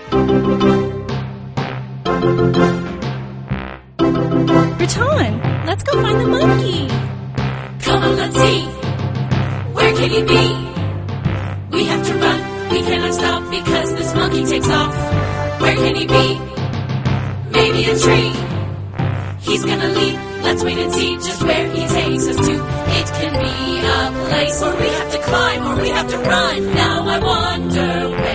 Raton, let's go find the monkey. Come on, let's see. Where can he be? We have to run. We cannot stop because this monkey takes off. Where can he be? Maybe a tree. He's gonna leap. Let's wait and see just where he takes us to. It can be a place where we have to climb or we have to run. Now I wonder where